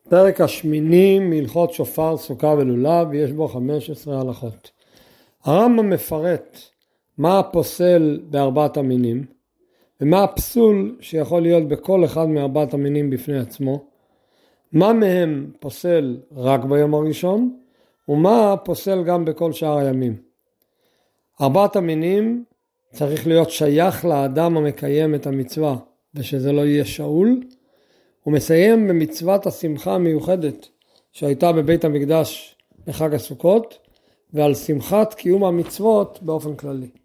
פרק השמיני מהלכות שופר, סוכה ולולב, ויש בו 15 הלכות. הרמב"ם מפרט מה הפוסל בארבעת המינים, ומה הפסול שיכול להיות בכל אחד מארבעת המינים בפני עצמו, מה מהם פוסל רק ביום הראשון, ומה פוסל גם בכל שאר הימים. ארבעת המינים צריך להיות שייך לאדם המקיים את המצווה, ושזה לא יהיה שאול, הוא מסיים במצוות השמחה המיוחדת שהייתה בבית המקדש בחג הסוכות, ועל שמחת קיום המצוות באופן כללי.